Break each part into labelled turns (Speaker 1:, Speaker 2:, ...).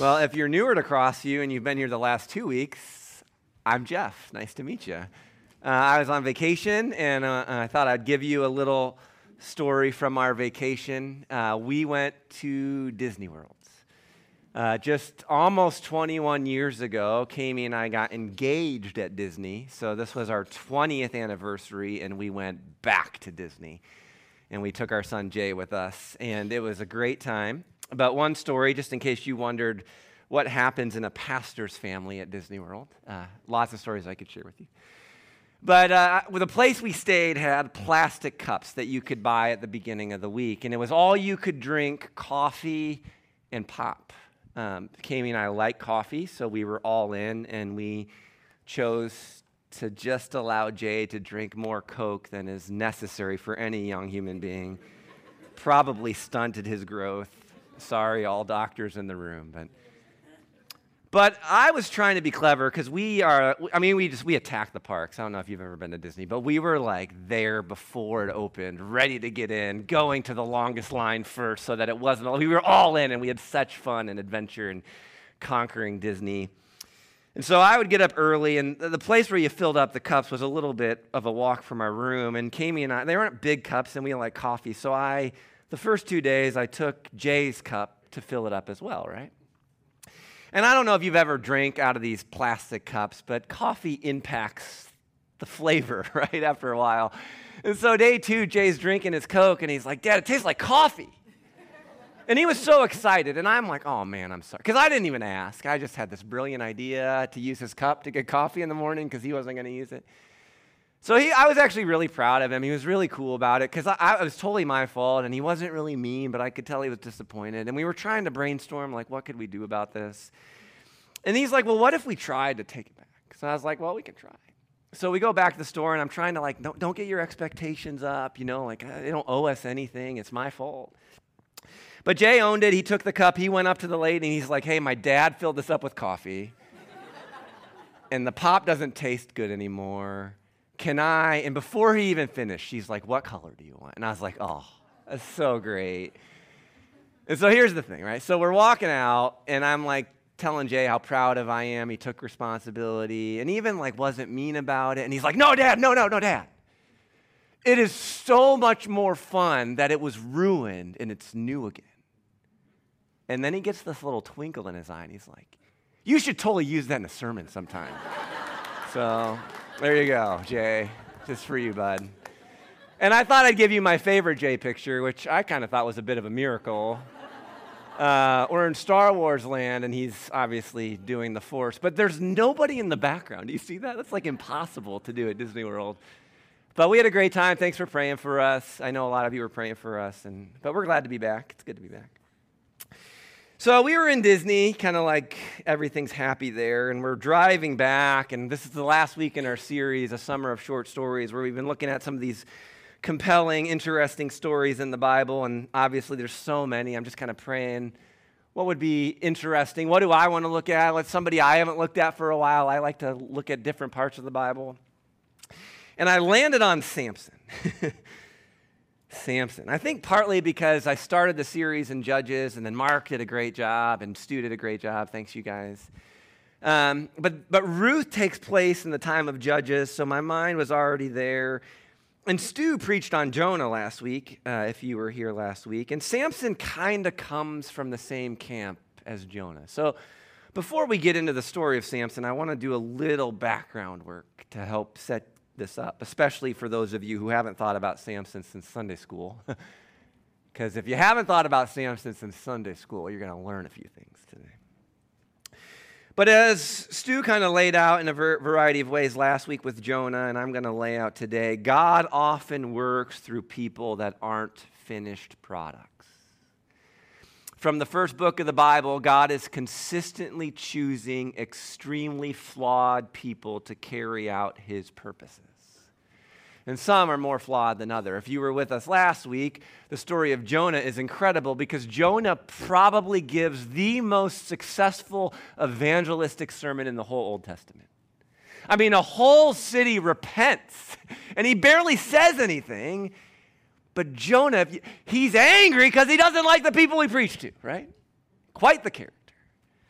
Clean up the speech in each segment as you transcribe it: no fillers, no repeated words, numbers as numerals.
Speaker 1: Well, if you're newer to Crossview and you've been here the last 2 weeks, I'm Jeff. Nice to meet you. I was on vacation, and I thought I'd give you a little story from our vacation. We went to Disney World. Just almost 21 years ago, Kami and I got engaged at Disney. So this was our 20th anniversary, and we went back to Disney. And we took our son Jay with us, and it was a great time. But one story, just in case you wondered what happens in a pastor's family at Disney World. Lots of stories I could share with you. But the place we stayed had plastic cups that you could buy at the beginning of the week, and it was all you could drink coffee and pop. Kami and I like coffee, so we were all in, and we chose to just allow Jay to drink more Coke than is necessary for any young human being. Probably stunted his growth. Sorry, all doctors in the room, but I was trying to be clever because we attacked the parks. I don't know if you've ever been to Disney, but we were like there before it opened, ready to get in, going to the longest line first so that it wasn't, we were all in, and we had such fun and adventure and conquering Disney. And so I would get up early, and the place where you filled up the cups was a little bit of a walk from our room, and Kami and I, they weren't big cups, and we like coffee, so the first 2 days, I took Jay's cup to fill it up as well, right? And I don't know if you've ever drank out of these plastic cups, but coffee impacts the flavor, right, after a while. And so day 2, Jay's drinking his Coke, and he's like, "Dad, it tastes like coffee." And he was so excited, and I'm like, "Oh, man, I'm sorry." Because I didn't even ask. I just had this brilliant idea to use his cup to get coffee in the morning because he wasn't going to use it. So I was actually really proud of him. He was really cool about it because it was totally my fault, and he wasn't really mean, but I could tell he was disappointed. And we were trying to brainstorm, like, what could we do about this? And he's like, "Well, what if we tried to take it back?" So I was like, "Well, we can try." So we go back to the store, and I'm trying to, like, don't get your expectations up, like, they don't owe us anything. It's my fault. But Jay owned it. He took the cup. He went up to the lady, and he's like, "Hey, my dad filled this up with coffee, and the pop doesn't taste good anymore. Can I?" And before he even finished, she's like, "What color do you want?" And I was like, "Oh, that's so great." And so here's the thing, right? So we're walking out, and I'm like telling Jay how proud of I am. He took responsibility and even like wasn't mean about it. And he's like, "No, Dad, no, Dad. It is so much more fun that it was ruined and it's new again." And then he gets this little twinkle in his eye, and he's like, "You should totally use that in a sermon sometime." So there you go, Jay, just for you, bud. And I thought I'd give you my favorite Jay picture, which I kind of thought was a bit of a miracle. We're in Star Wars land, and he's obviously doing the Force, but there's nobody in the background. Do you see that? That's like impossible to do at Disney World. But we had a great time. Thanks for praying for us. I know a lot of you were praying for us, but we're glad to be back. It's good to be back. So we were in Disney, kind of like everything's happy there, and we're driving back, and this is the last week in our series, A Summer of Short Stories, where we've been looking at some of these compelling, interesting stories in the Bible, and obviously there's so many. I'm just kind of praying, what would be interesting? What do I want to look at? Like somebody I haven't looked at for a while. I like to look at different parts of the Bible. And I landed on Samson. Samson. I think partly because I started the series in Judges, and then Mark did a great job, and Stu did a great job. Thanks, you guys. But Ruth takes place in the time of Judges, so my mind was already there. And Stu preached on Jonah last week, if you were here last week. And Samson kind of comes from the same camp as Jonah. So before we get into the story of Samson, I want to do a little background work to help set this up, especially for those of you who haven't thought about Samson since Sunday school. Because if you haven't thought about Samson since Sunday school, you're going to learn a few things today. But as Stu kind of laid out in a variety of ways last week with Jonah, and I'm going to lay out today, God often works through people that aren't finished products. From the first book of the Bible, God is consistently choosing extremely flawed people to carry out his purposes. And some are more flawed than others. If you were with us last week, the story of Jonah is incredible because Jonah probably gives the most successful evangelistic sermon in the whole Old Testament. I mean, a whole city repents, and he barely says anything. But Jonah, he's angry because he doesn't like the people he preached to, right? Quite the character.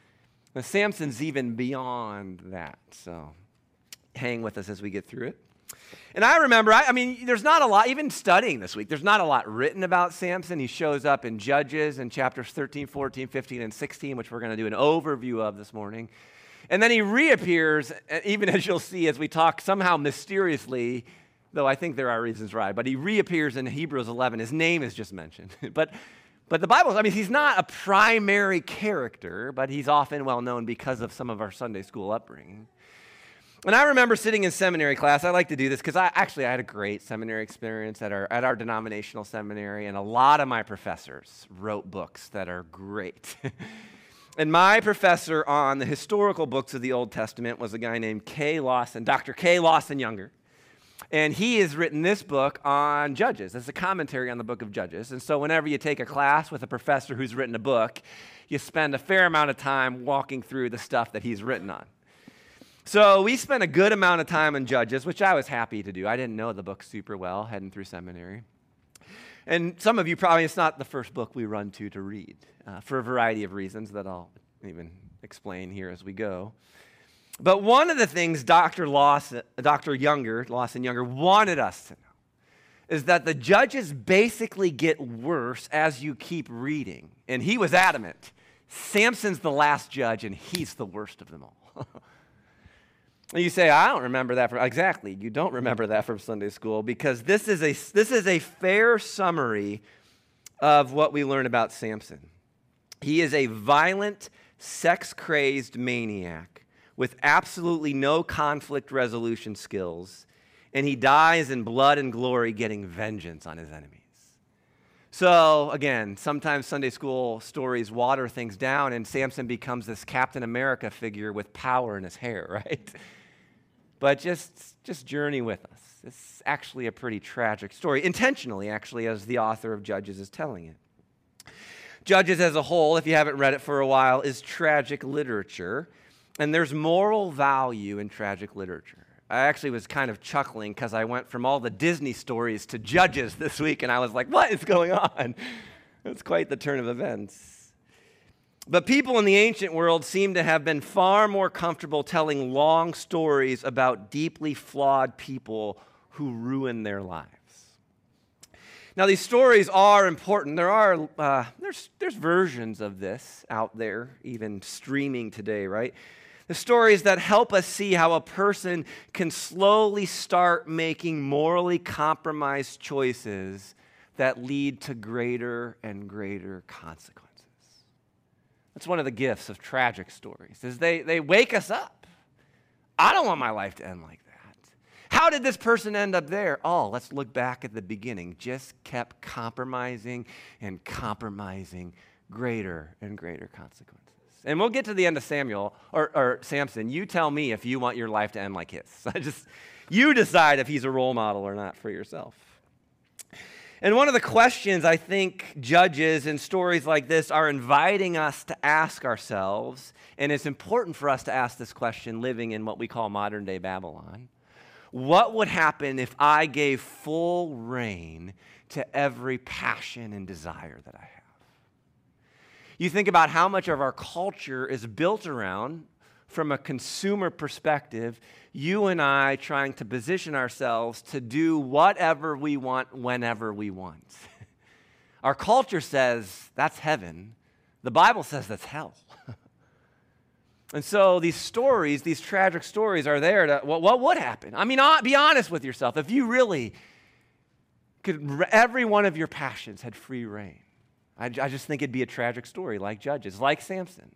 Speaker 1: Now, Samson's even beyond that, so hang with us as we get through it. And I remember, I mean, there's not a lot, even studying this week, there's not a lot written about Samson. He shows up in Judges in chapters 13, 14, 15, and 16, which we're going to do an overview of this morning. And then he reappears, even as you'll see as we talk, somehow mysteriously, though I think there are reasons why, but he reappears in Hebrews 11. His name is just mentioned. But the Bible, I mean, he's not a primary character, but he's often well known because of some of our Sunday school upbringing. And I remember sitting in seminary class. I like to do this because I had a great seminary experience at our denominational seminary, and a lot of my professors wrote books that are great. And my professor on the historical books of the Old Testament was a guy named K. Lawson, Dr. K. Lawson Younger. And he has written this book on Judges. It's a commentary on the book of Judges. And so whenever you take a class with a professor who's written a book, you spend a fair amount of time walking through the stuff that he's written on. So we spent a good amount of time on Judges, which I was happy to do. I didn't know the book super well heading through seminary. And some of you probably, it's not the first book we run to read for a variety of reasons that I'll even explain here as we go. But one of the things Dr. Lawson Younger wanted us to know is that the Judges basically get worse as you keep reading. And he was adamant. Samson's the last judge, and he's the worst of them all. And you say, I don't remember that exactly. You don't remember that from Sunday school because this is a fair summary of what we learn about Samson. He is a violent, sex-crazed maniac with absolutely no conflict resolution skills, and he dies in blood and glory getting vengeance on his enemies. So, again, sometimes Sunday school stories water things down, and Samson becomes this Captain America figure with power in his hair, right? But just journey with us. It's actually a pretty tragic story, intentionally, actually, as the author of Judges is telling it. Judges as a whole, if you haven't read it for a while, is tragic literature, and there's moral value in tragic literature. I actually was kind of chuckling because I went from all the Disney stories to Judges this week, and I was like, what is going on? It's quite the turn of events. But people in the ancient world seem to have been far more comfortable telling long stories about deeply flawed people who ruin their lives. Now, these stories are important. There's versions of this out there, even streaming today, right? The stories that help us see how a person can slowly start making morally compromised choices that lead to greater and greater consequences. That's one of the gifts of tragic stories, is they wake us up. I don't want my life to end like that. How did this person end up there? Oh, let's look back at the beginning. Just kept compromising and compromising greater and greater consequences. And we'll get to the end of Samuel, or Samson. You tell me if you want your life to end like his. You decide if he's a role model or not for yourself. And one of the questions I think Judges and stories like this are inviting us to ask ourselves, and it's important for us to ask this question living in what we call modern-day Babylon. What would happen if I gave full rein to every passion and desire that I have? You think about how much of our culture is built around, from a consumer perspective, you and I trying to position ourselves to do whatever we want whenever we want. Our culture says that's heaven. The Bible says that's hell. And so these stories, these tragic stories are there to, what would happen? I mean, be honest with yourself. If you really could, every one of your passions had free reign, I just think it'd be a tragic story like Judges, like Samson.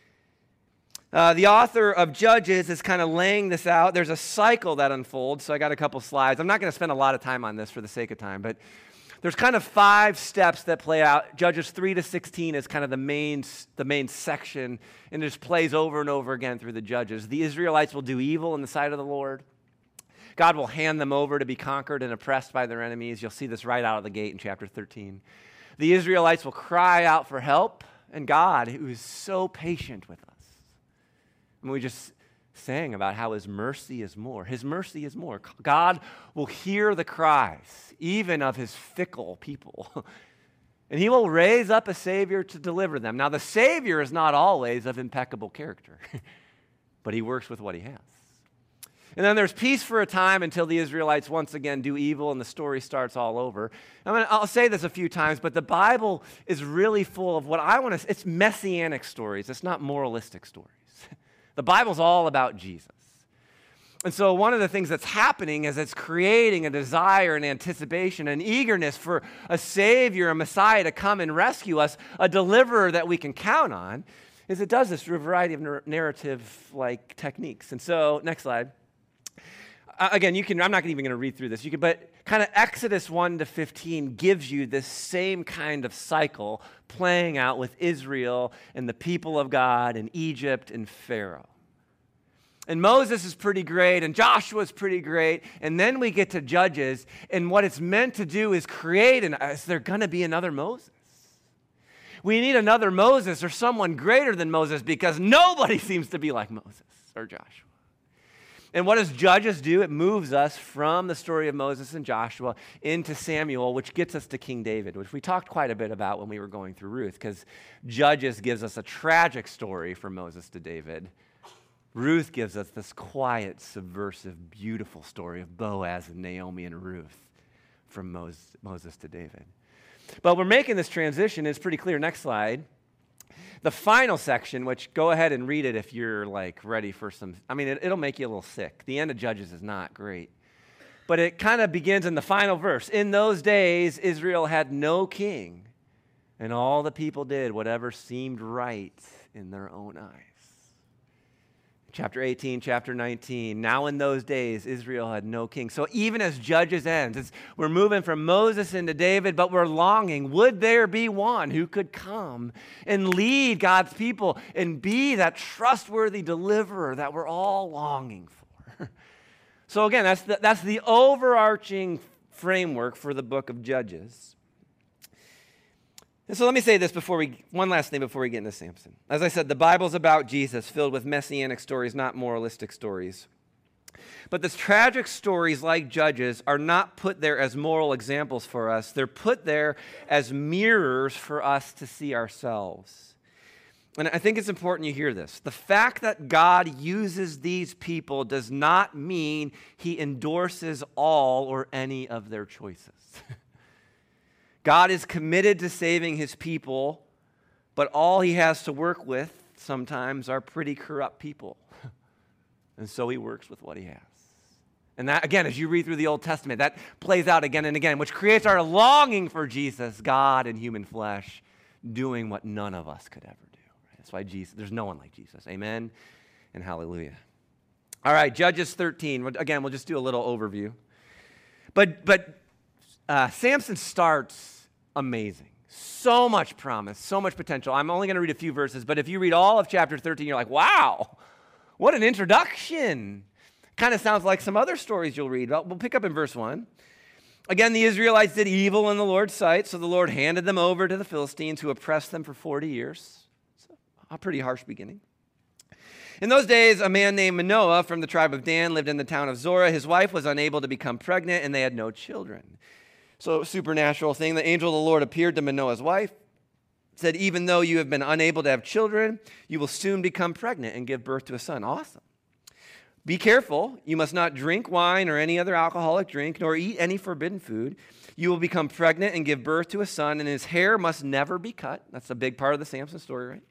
Speaker 1: The author of Judges is kind of laying this out. There's a cycle that unfolds, so I got a couple slides. I'm not going to spend a lot of time on this for the sake of time, but there's kind of 5 steps that play out. Judges 3 to 16 is kind of the main section, and it just plays over and over again through the Judges. The Israelites will do evil in the sight of the Lord. God will hand them over to be conquered and oppressed by their enemies. You'll see this right out of the gate in chapter 13. The Israelites will cry out for help, and God, who is so patient with us. And we just sang about how his mercy is more. His mercy is more. God will hear the cries, even of his fickle people. And he will raise up a Savior to deliver them. Now, the Savior is not always of impeccable character, but he works with what he has. And then there's peace for a time until the Israelites once again do evil and the story starts all over. I'll say this a few times, but the Bible is really full of what I want to, it's messianic stories. It's not moralistic stories. The Bible's all about Jesus. And so one of the things that's happening is it's creating a desire and anticipation, an eagerness for a Savior, a Messiah to come and rescue us, a deliverer that we can count on, is it does this through a variety of narrative-like techniques. And so, next slide. Again, I'm not even going to read through this, but kind of Exodus 1 to 15 gives you this same kind of cycle playing out with Israel and the people of God and Egypt and Pharaoh. And Moses is pretty great, and Joshua is pretty great, and then we get to Judges, and what it's meant to do is create, is there going to be another Moses? We need another Moses or someone greater than Moses because nobody seems to be like Moses or Joshua. And what does Judges do? It moves us from the story of Moses and Joshua into Samuel, which gets us to King David, which we talked quite a bit about when we were going through Ruth, because Judges gives us a tragic story from Moses to David. Ruth gives us this quiet, subversive, beautiful story of Boaz and Naomi and Ruth from Moses to David. But we're making this transition. It's pretty clear. Next slide. The final section, which go ahead and read it if you're ready for some, it'll make you a little sick. The end of Judges is not great. But it kind of begins in the final verse. In those days, Israel had no king, and all the people did whatever seemed right in their own eyes. Chapter 18, chapter 19, now in those days, Israel had no king. So even as Judges ends, we're moving from Moses into David, but we're longing, would there be one who could come and lead God's people and be that trustworthy deliverer that we're all longing for? So again, that's the overarching framework for the book of Judges. And so let me say this one last thing before we get into Samson. As I said, the Bible's about Jesus, filled with messianic stories, not moralistic stories. But the tragic stories like Judges are not put there as moral examples for us. They're put there as mirrors for us to see ourselves. And I think it's important you hear this. The fact that God uses these people does not mean he endorses all or any of their choices. God is committed to saving his people, but all he has to work with sometimes are pretty corrupt people. And so he works with what he has. And that, again, as you read through the Old Testament, that plays out again and again, which creates our longing for Jesus, God in human flesh, doing what none of us could ever do. That's why there's no one like Jesus. Amen and hallelujah. All right, Judges 13. Again, we'll just do a little overview. But Samson starts amazing. So much promise, so much potential. I'm only going to read a few verses, but if you read all of chapter 13, you're like, wow, what an introduction. Kind of sounds like some other stories you'll read. We'll pick up in verse 1. Again, the Israelites did evil in the Lord's sight, so the Lord handed them over to the Philistines who oppressed them for 40 years. So a pretty harsh beginning. In those days, a man named Manoah from the tribe of Dan lived in the town of Zorah. His wife was unable to become pregnant, and they had no children. So, supernatural thing, the angel of the Lord appeared to Manoah's wife, said, even though you have been unable to have children, you will soon become pregnant and give birth to a son. Awesome. Be careful. You must not drink wine or any other alcoholic drink, nor eat any forbidden food. You will become pregnant and give birth to a son, and his hair must never be cut. That's a big part of the Samson story, right?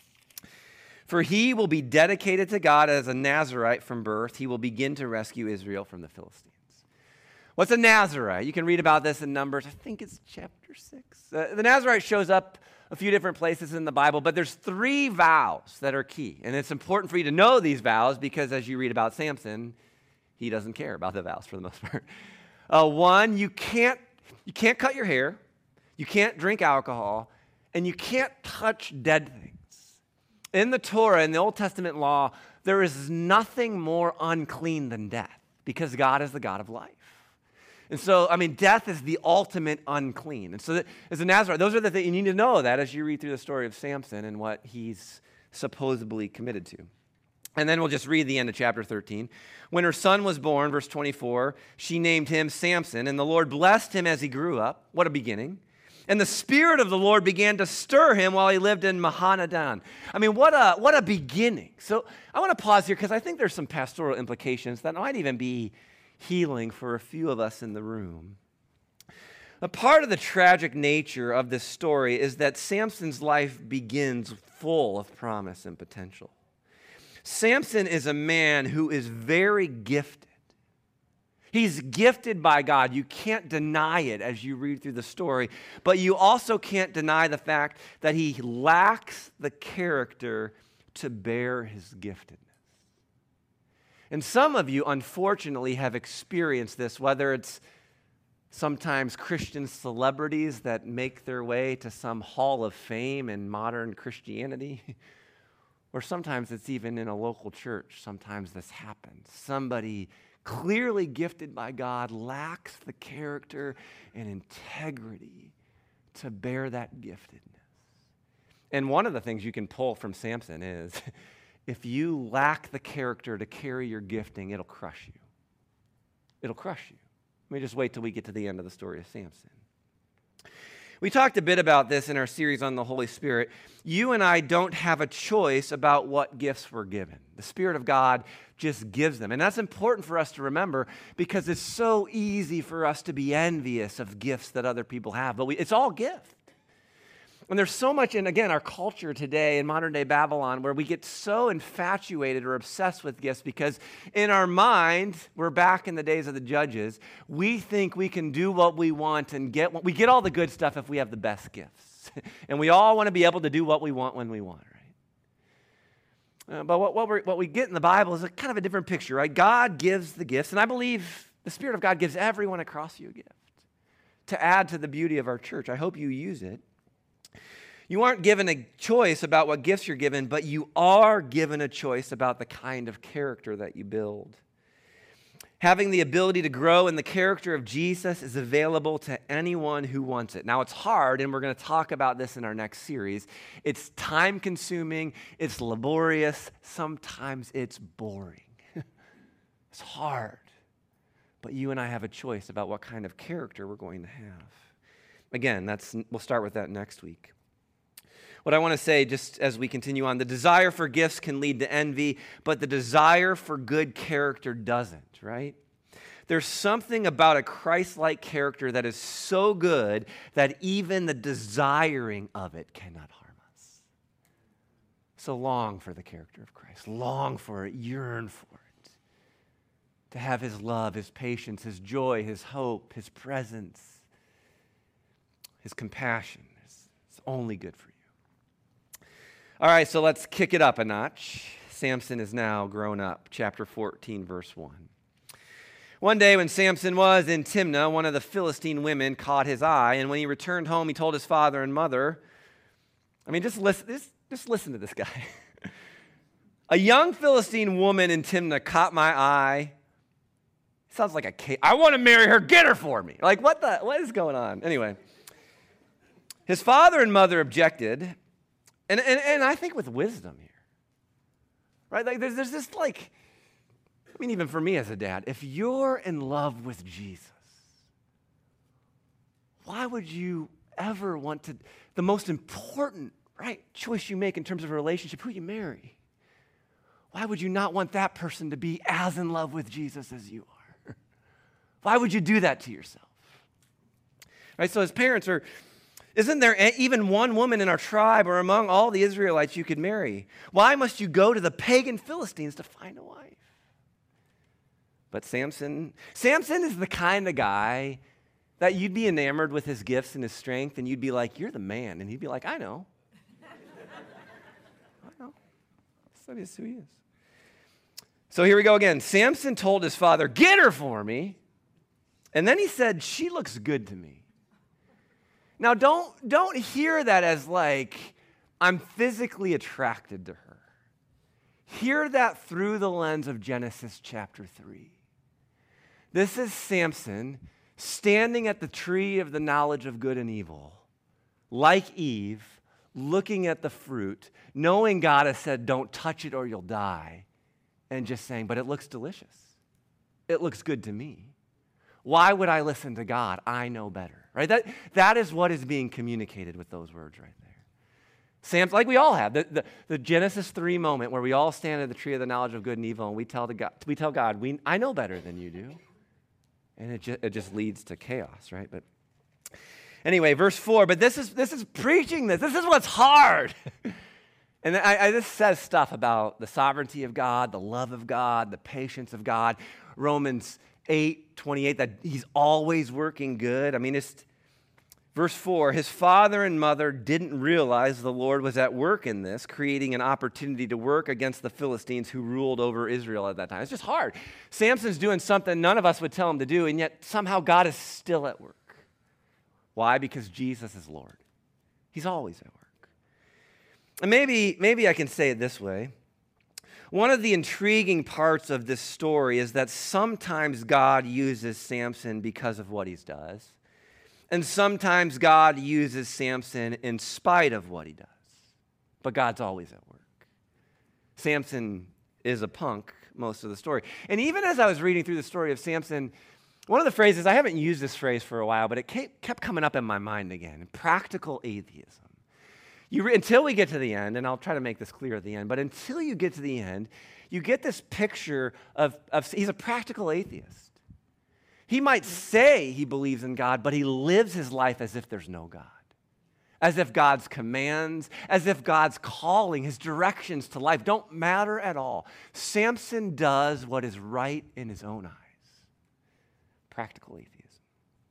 Speaker 1: For he will be dedicated to God as a Nazirite from birth. He will begin to rescue Israel from the Philistines. What's a Nazirite? You can read about this in Numbers. I think it's chapter 6. The Nazirite shows up a few different places in the Bible, but there's 3 vows that are key. And it's important for you to know these vows because as you read about Samson, he doesn't care about the vows for the most part. One, you can't cut your hair, you can't drink alcohol, and you can't touch dead things. In the Torah, in the Old Testament law, there is nothing more unclean than death because God is the God of life. And so, death is the ultimate unclean. And so as a Nazirite, those are the things you need to know that as you read through the story of Samson and what he's supposedly committed to. And then we'll just read the end of chapter 13. When her son was born, verse 24, she named him Samson, and the Lord blessed him as he grew up. What a beginning. And the Spirit of the Lord began to stir him while he lived in Mahanadan. I mean, what a beginning. So I want to pause here because I think there's some pastoral implications that might even be healing for a few of us in the room. A part of the tragic nature of this story is that Samson's life begins full of promise and potential. Samson is a man who is very gifted. He's gifted by God. You can't deny it as you read through the story, but you also can't deny the fact that he lacks the character to bear his giftedness. And some of you, unfortunately, have experienced this, whether it's sometimes Christian celebrities that make their way to some hall of fame in modern Christianity, or sometimes it's even in a local church. Sometimes this happens. Somebody clearly gifted by God lacks the character and integrity to bear that giftedness. And one of the things you can pull from Samson is if you lack the character to carry your gifting, it'll crush you. It'll crush you. Let me just wait till we get to the end of the story of Samson. We talked a bit about this in our series on the Holy Spirit. You and I don't have a choice about what gifts we're given. The Spirit of God just gives them. And that's important for us to remember because it's so easy for us to be envious of gifts that other people have. But it's all gift. And there's so much in, again, our culture today in modern day Babylon where we get so infatuated or obsessed with gifts because in our mind, we're back in the days of the judges, we think we can do what we want and we get all the good stuff if we have the best gifts. And we all want to be able to do what we want when we want, right? But what we get in the Bible is a kind of a different picture, right? God gives the gifts, and I believe the Spirit of God gives everyone across you a gift to add to the beauty of our church. I hope you use it. You aren't given a choice about what gifts you're given, but you are given a choice about the kind of character that you build. Having the ability to grow in the character of Jesus is available to anyone who wants it. Now, it's hard, and we're going to talk about this in our next series. It's time-consuming, it's laborious, sometimes it's boring. It's hard, but you and I have a choice about what kind of character we're going to have. Again, we'll start with that next week. What I want to say, just as we continue on, the desire for gifts can lead to envy, but the desire for good character doesn't, right? There's something about a Christ-like character that is so good that even the desiring of it cannot harm us. So long for the character of Christ. Long for it. Yearn for it. To have his love, his patience, his joy, his hope, his presence, his compassion. It's only good for you. All right, so let's kick it up a notch. Samson is now grown up. Chapter 14, verse 1. One day when Samson was in Timnah, one of the Philistine women caught his eye, and when he returned home, he told his father and mother, just listen to this guy. A young Philistine woman in Timnah caught my eye. Sounds like a case. I want to marry her. Get her for me. Like, what is going on? Anyway, his father and mother objected. And I think with wisdom here, right? Like there's this even for me as a dad, if you're in love with Jesus, why would you ever want to, the most important, right, choice you make in terms of a relationship, who you marry, why would you not want that person to be as in love with Jesus as you are? Why would you do that to yourself? Right, so as parents isn't there even one woman in our tribe or among all the Israelites you could marry? Why must you go to the pagan Philistines to find a wife? But Samson is the kind of guy that you'd be enamored with his gifts and his strength, and you'd be like, you're the man. And he'd be like, I know. I know. That is who he is. So here we go again. Samson told his father, get her for me. And then he said, she looks good to me. Now, don't hear that as like, I'm physically attracted to her. Hear that through the lens of Genesis chapter 3. This is Samson standing at the tree of the knowledge of good and evil, like Eve, looking at the fruit, knowing God has said, don't touch it or you'll die, and just saying, but it looks delicious. It looks good to me. Why would I listen to God? I know better, right? That is what is being communicated with those words right there. Samson, like we all have, the Genesis 3 moment where we all stand at the tree of the knowledge of good and evil, and we tell God, I know better than you do. And it just leads to chaos, right? But anyway, verse 4, but this is preaching this. This is what's hard. And this says stuff about the sovereignty of God, the love of God, the patience of God. Romans 8:28, that he's always working good. I mean, it's verse 4, his father and mother didn't realize the Lord was at work in this, creating an opportunity to work against the Philistines who ruled over Israel at that time. It's just hard. Samson's doing something none of us would tell him to do, and yet somehow God is still at work. Why? Because Jesus is Lord. He's always at work. And maybe I can say it this way. One of the intriguing parts of this story is that sometimes God uses Samson because of what he does. And sometimes God uses Samson in spite of what he does. But God's always at work. Samson is a punk most of the story. And even as I was reading through the story of Samson, one of the phrases, I haven't used this phrase for a while, but it kept coming up in my mind again, practical atheism. Until we get to the end, and I'll try to make this clear at the end, but until you get to the end, you get this picture of he's a practical atheist. He might say he believes in God, but he lives his life as if there's no God. As if God's commands, as if God's calling, his directions to life don't matter at all. Samson does what is right in his own eyes. Practical atheism.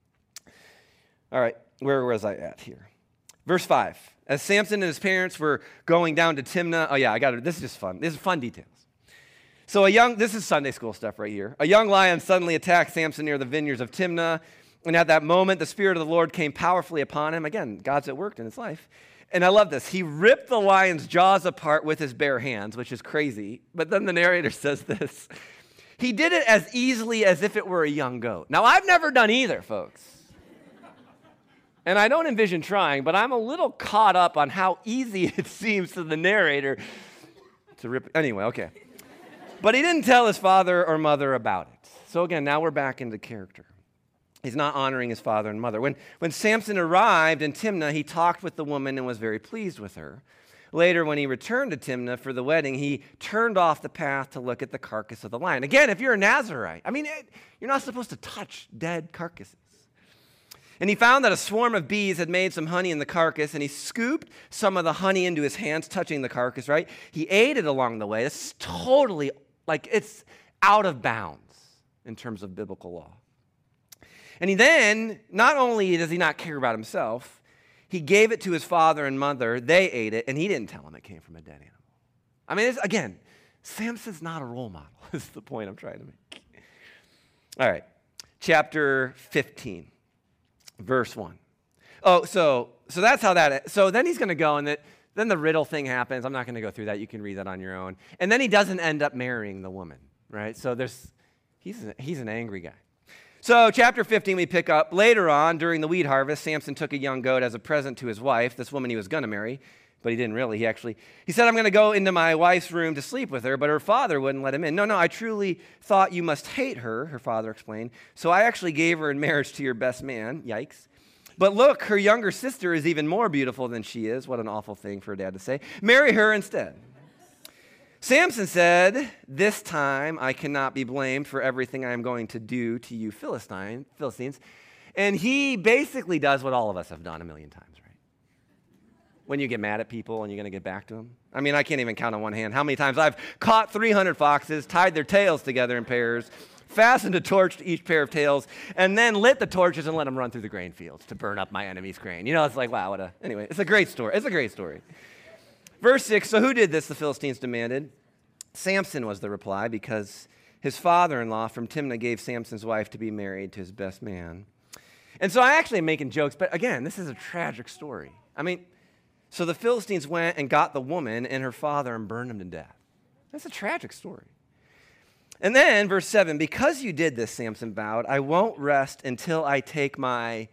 Speaker 1: All right, where was I at here? Verse 5. As Samson and his parents were going down to Timnah, this is just fun. This is fun details. So this is Sunday school stuff right here. A young lion suddenly attacked Samson near the vineyards of Timnah, and at that moment, the Spirit of the Lord came powerfully upon him. Again, God's at work in his life. And I love this. He ripped the lion's jaws apart with his bare hands, which is crazy. But then the narrator says this. He did it as easily as if it were a young goat. Now, I've never done either, folks. And I don't envision trying, but I'm a little caught up on how easy it seems to the narrator to rip. Anyway, okay. But he didn't tell his father or mother about it. So again, now we're back into character. He's not honoring his father and mother. When Samson arrived in Timnah, he talked with the woman and was very pleased with her. Later, when he returned to Timnah for the wedding, he turned off the path to look at the carcass of the lion. Again, if you're a Nazirite, you're not supposed to touch dead carcasses. And he found that a swarm of bees had made some honey in the carcass, and he scooped some of the honey into his hands, touching the carcass, right? He ate it along the way. It's totally, it's out of bounds in terms of biblical law. And he then, not only does he not care about himself, he gave it to his father and mother. They ate it, and he didn't tell them it came from a dead animal. Again, Samson's not a role model, is the point I'm trying to make. All right, chapter 15. Verse 1. Oh, so that's how that. So then he's going to go, and then the riddle thing happens. I'm not going to go through that. You can read that on your own. And then he doesn't end up marrying the woman, right? So he's an angry guy. So chapter 15, we pick up later on during the wheat harvest. Samson took a young goat as a present to his wife, this woman he was going to marry, but he didn't really. He said, I'm going to go into my wife's room to sleep with her, but her father wouldn't let him in. No, I truly thought you must hate her, her father explained. So I actually gave her in marriage to your best man. Yikes. But look, her younger sister is even more beautiful than she is. What an awful thing for a dad to say. Marry her instead. Samson said, this time I cannot be blamed for everything I am going to do to you Philistines. And he basically does what all of us have done a million times. When you get mad at people and you're going to get back to them. I can't even count on one hand how many times I've caught 300 foxes, tied their tails together in pairs, fastened a torch to each pair of tails, and then lit the torches and let them run through the grain fields to burn up my enemy's grain. It's like, wow, anyway, it's a great story. It's a great story. Verse 6, so who did this, the Philistines demanded. Samson was the reply, because his father-in-law from Timnah gave Samson's wife to be married to his best man. And so I actually am making jokes, but again, this is a tragic story. So the Philistines went and got the woman and her father and burned them to death. That's a tragic story. And then, verse 7, because you did this, Samson vowed, I won't rest until I take my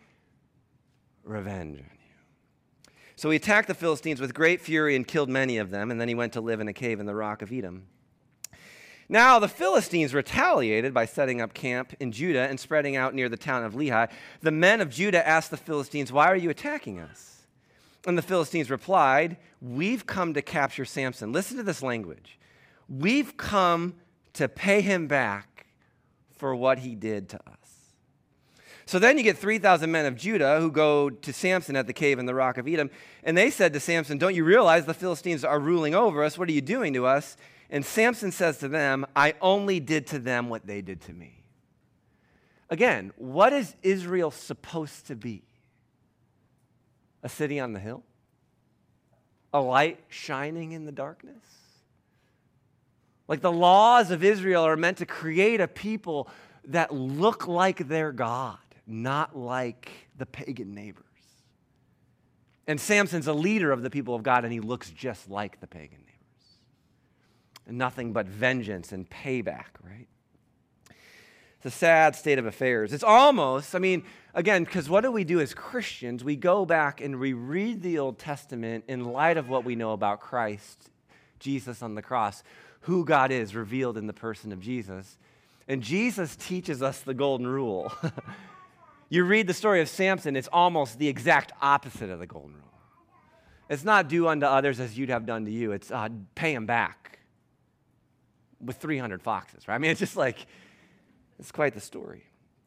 Speaker 1: revenge on you. So he attacked the Philistines with great fury and killed many of them, and then he went to live in a cave in the rock of Edom. Now the Philistines retaliated by setting up camp in Judah and spreading out near the town of Lehi. The men of Judah asked the Philistines, "Why are you attacking us?" And the Philistines replied, "We've come to capture Samson." Listen to this language. "We've come to pay him back for what he did to us." So then you get 3,000 men of Judah who go to Samson at the cave in the rock of Edom, and they said to Samson, "Don't you realize the Philistines are ruling over us? What are you doing to us?" And Samson says to them, "I only did to them what they did to me." Again, what is Israel supposed to be? A city on the hill? A light shining in the darkness? Like the laws of Israel are meant to create a people that look like their God, not like the pagan neighbors. And Samson's a leader of the people of God, and he looks just like the pagan neighbors. And nothing but vengeance and payback, right? It's a sad state of affairs. It's almost, again, because what do we do as Christians? We go back and we read the Old Testament in light of what we know about Christ, Jesus on the cross, who God is revealed in the person of Jesus. And Jesus teaches us the golden rule. You read the story of Samson, it's almost the exact opposite of the golden rule. It's not do unto others as you'd have done to you. It's pay them back with 300 foxes, right? It's just like, it's quite the story.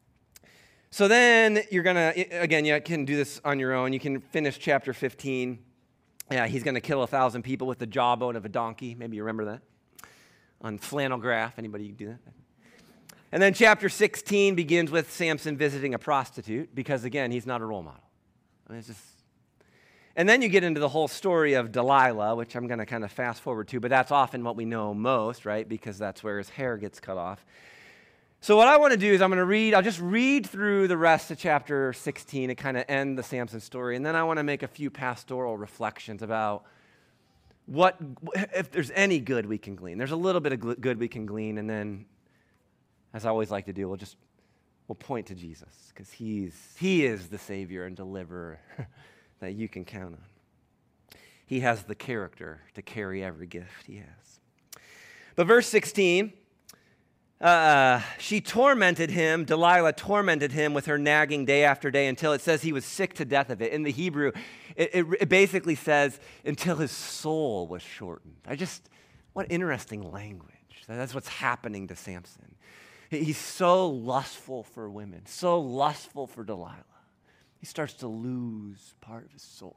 Speaker 1: So then you're going to, again, you can do this on your own. You can finish chapter 15. Yeah, he's going to kill 1,000 people with the jawbone of a donkey. Maybe you remember that. On flannel graph. Anybody do that? And then chapter 16 begins with Samson visiting a prostitute because, again, he's not a role model. It's just... And then you get into the whole story of Delilah, which I'm going to kind of fast forward to, but that's often what we know most, right? Because that's where his hair gets cut off. So what I want to do is I'll just read through the rest of chapter 16 and kind of end the Samson story, and then I want to make a few pastoral reflections about if there's any good we can glean. There's a little bit of good we can glean, and then, as I always like to do, we'll point to Jesus, because he is the Savior and deliverer that you can count on. He has the character to carry every gift he has. But verse 16, she tormented him, Delilah tormented him with her nagging day after day until it says he was sick to death of it. In the Hebrew, it basically says until his soul was shortened. What interesting language. That's what's happening to Samson. He's so lustful for women, so lustful for Delilah. He starts to lose part of his soul.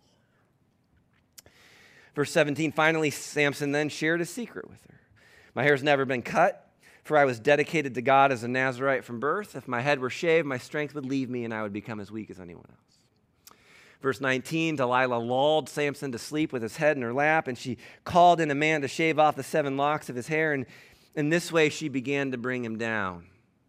Speaker 1: Verse 17, finally, Samson then shared a secret with her. My hair's never been cut, for I was dedicated to God as a Nazirite from birth. If my head were shaved, my strength would leave me, and I would become as weak as anyone else. Verse 19, Delilah lulled Samson to sleep with his head in her lap, and she called in a man to shave off the 7 locks of his hair, and in this way she began to bring him down.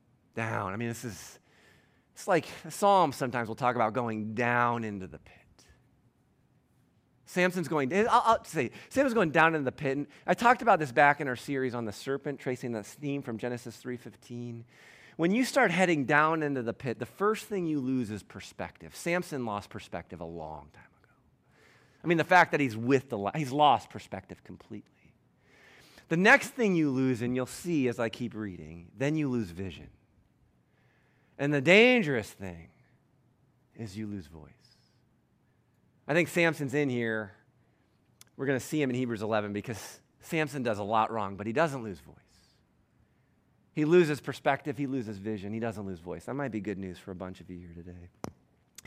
Speaker 1: It's like a psalm sometimes we'll talk about going down into the pit. Samson's going down into the pit. And I talked about this back in our series on the serpent, tracing that theme from Genesis 3:15. When you start heading down into the pit, the first thing you lose is perspective. Samson lost perspective a long time ago. The fact that he's lost perspective completely. The next thing you lose, and you'll see as I keep reading, then you lose vision. And the dangerous thing is you lose voice. I think Samson's in here. We're going to see him in Hebrews 11 because Samson does a lot wrong, but he doesn't lose voice. He loses perspective. He loses vision. He doesn't lose voice. That might be good news for a bunch of you here today.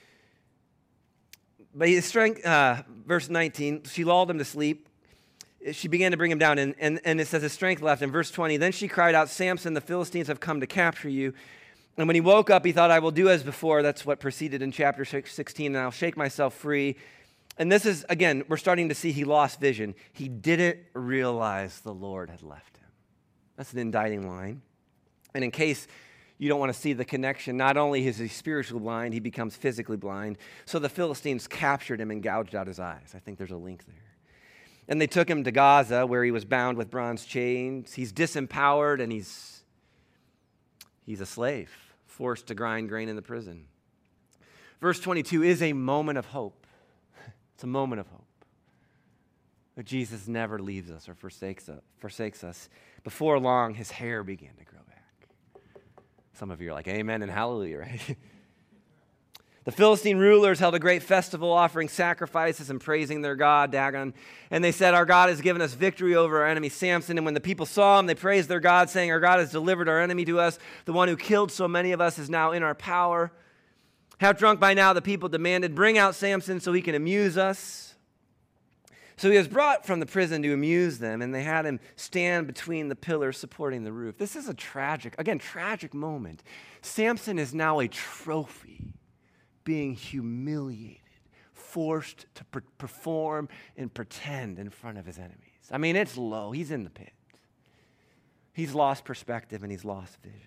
Speaker 1: But his strength, verse 19, she lulled him to sleep. She began to bring him down, and it says his strength left. In verse 20, then she cried out, Samson, the Philistines have come to capture you. And when he woke up, he thought, I will do as before. That's what preceded in chapter 16, and I'll shake myself free. And this is, again, we're starting to see he lost vision. He didn't realize the Lord had left him. That's an indicting line. And in case you don't want to see the connection, not only is he spiritually blind, he becomes physically blind. So the Philistines captured him and gouged out his eyes. I think there's a link there. And they took him to Gaza, where he was bound with bronze chains. He's disempowered, and he's a slave, forced to grind grain in the prison. Verse 22 is a moment of hope. It's a moment of hope. But Jesus never leaves us or forsakes us. Before long, his hair began to grow back. Some of you are like, amen and hallelujah, right? The Philistine rulers held a great festival, offering sacrifices and praising their god, Dagon. And they said, our God has given us victory over our enemy Samson. And when the people saw him, they praised their God, saying, our God has delivered our enemy to us. The one who killed so many of us is now in our power. Half drunk by now, the people demanded, bring out Samson so he can amuse us. So he was brought from the prison to amuse them, and they had him stand between the pillars supporting the roof. This is a tragic moment. Samson is now a trophy, being humiliated, forced to perform and pretend in front of his enemies. I mean, it's low. He's in the pit. He's lost perspective and he's lost vision.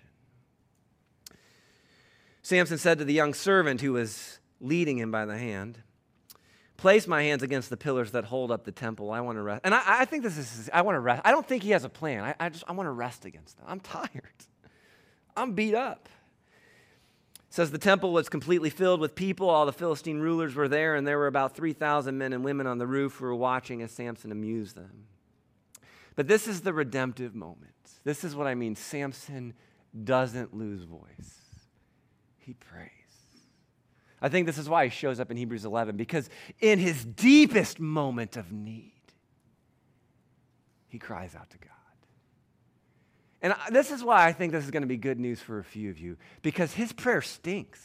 Speaker 1: Samson said to the young servant who was leading him by the hand, place my hands against the pillars that hold up the temple. I want to rest. And I think I want to rest. I don't think he has a plan. I want to rest against them. I'm tired. I'm beat up. It says the temple was completely filled with people. All the Philistine rulers were there, and there were about 3,000 men and women on the roof who were watching as Samson amused them. But this is the redemptive moment. This is what I mean. Samson doesn't lose voice. He prays. I think this is why he shows up in Hebrews 11, because in his deepest moment of need, he cries out to God. And this is why I think this is going to be good news for a few of you, because his prayer stinks.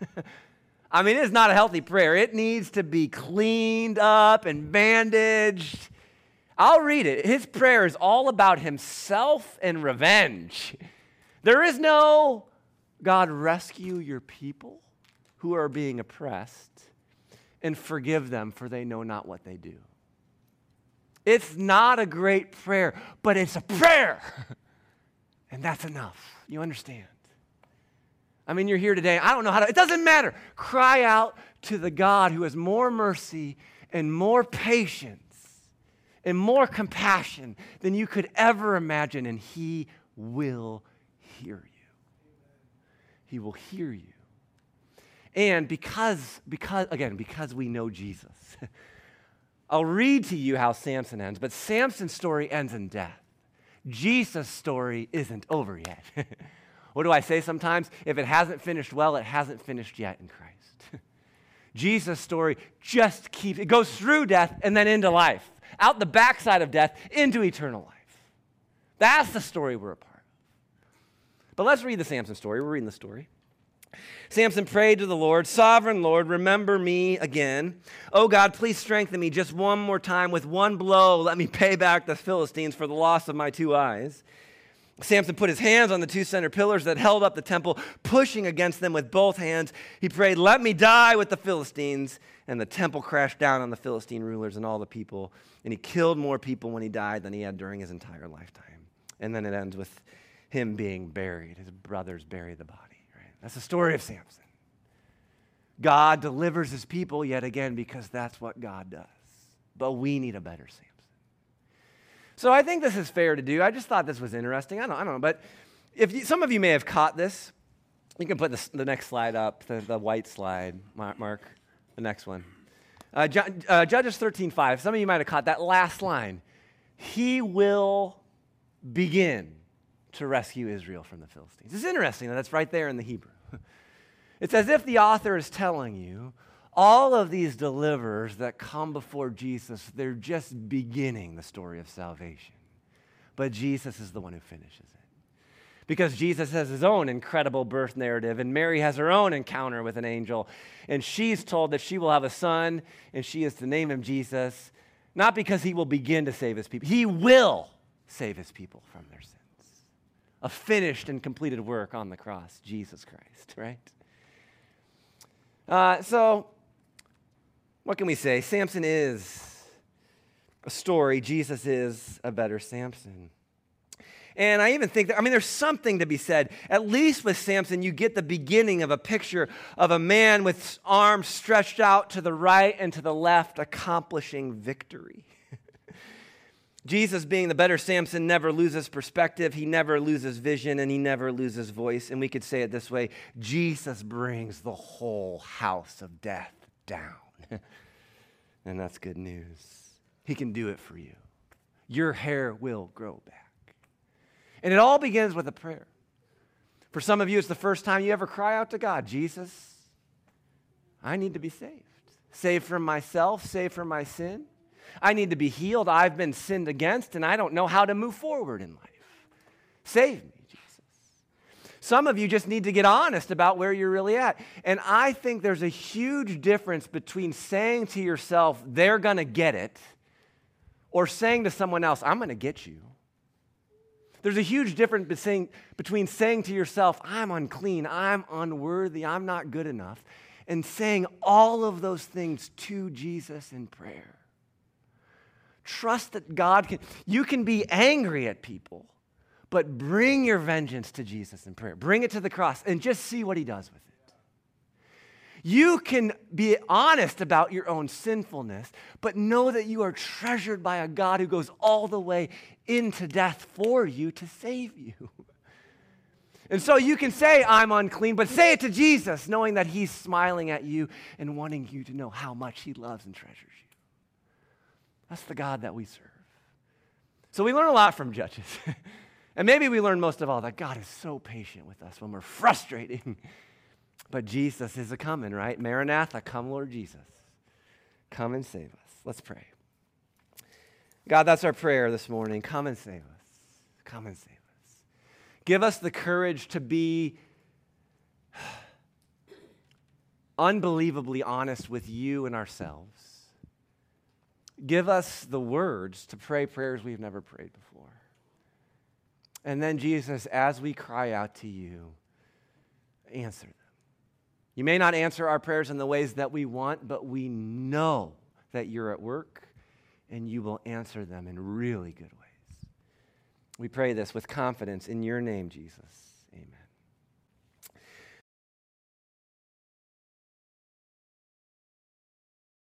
Speaker 1: I mean, it's not a healthy prayer. It needs to be cleaned up and bandaged. I'll read it. His prayer is all about himself and revenge. There is no, God, rescue your people who are being oppressed and forgive them, for they know not what they do. It's not a great prayer, but it's a prayer. And that's enough. You understand? I mean, you're here today. I don't know how to, it doesn't matter. Cry out to the God who has more mercy and more patience and more compassion than you could ever imagine, and he will hear you. He will hear you. And because we know Jesus, I'll read to you how Samson ends, but Samson's story ends in death. Jesus' story isn't over yet. What do I say sometimes? If it hasn't finished well, it hasn't finished yet in Christ. Jesus' story just keeps, it goes through death and then into life, out the backside of death into eternal life. That's the story we're a part of. But let's read the Samson story. We're reading the story. Samson prayed to the Lord, sovereign Lord, remember me again. Oh God, please strengthen me just one more time. With one blow, let me pay back the Philistines for the loss of my two eyes. Samson put his hands on the two center pillars that held up the temple, pushing against them with both hands. He prayed, let me die with the Philistines. And the temple crashed down on the Philistine rulers and all the people. And he killed more people when he died than he had during his entire lifetime. And then it ends with him being buried. His brothers buried the body. That's the story of Samson. God delivers his people yet again because that's what God does. But we need a better Samson. So I think this is fair to do. I just thought this was interesting. I don't know. But some of you may have caught this. You can put the next slide up, the white slide, Mark, the next one. Judges 13:5. Some of you might have caught that last line. He will begin to rescue Israel from the Philistines. It's interesting that that's right there in the Hebrew. It's as if the author is telling you all of these deliverers that come before Jesus, they're just beginning the story of salvation. But Jesus is the one who finishes it. Because Jesus has his own incredible birth narrative, and Mary has her own encounter with an angel, and she's told that she will have a son, and she is to name him Jesus, not because he will begin to save his people. He will save his people from their sins. A finished and completed work on the cross, Jesus Christ, right? So, what can we say? Samson is a story. Jesus is a better Samson. And I even think that, there's something to be said. At least with Samson, you get the beginning of a picture of a man with arms stretched out to the right and to the left, accomplishing victory. Jesus, being the better Samson, never loses perspective, he never loses vision, and he never loses voice. And we could say it this way: Jesus brings the whole house of death down. And that's good news. He can do it for you. Your hair will grow back. And it all begins with a prayer. For some of you, it's the first time you ever cry out to God, Jesus, I need to be saved. Saved from myself, saved from my sin. I need to be healed. I've been sinned against, and I don't know how to move forward in life. Save me, Jesus. Some of you just need to get honest about where you're really at. And I think there's a huge difference between saying to yourself, they're going to get it, or saying to someone else, I'm going to get you. There's a huge difference between saying to yourself, I'm unclean, I'm unworthy, I'm not good enough, and saying all of those things to Jesus in prayer. Trust that God can. You can be angry at people, but bring your vengeance to Jesus in prayer. Bring it to the cross and just see what he does with it. You can be honest about your own sinfulness, but know that you are treasured by a God who goes all the way into death for you to save you. And so you can say, I'm unclean, but say it to Jesus, knowing that he's smiling at you and wanting you to know how much he loves and treasures you. That's the God that we serve. So we learn a lot from Judges. And maybe we learn most of all that God is so patient with us when we're frustrating. But Jesus is a-coming, right? Maranatha, come Lord Jesus. Come and save us. Let's pray. God, that's our prayer this morning. Come and save us. Come and save us. Give us the courage to be unbelievably honest with you and ourselves. Give us the words to pray prayers we've never prayed before. And then, Jesus, as we cry out to you, answer them. You may not answer our prayers in the ways that we want, but we know that you're at work and you will answer them in really good ways. We pray this with confidence in your name, Jesus. Amen.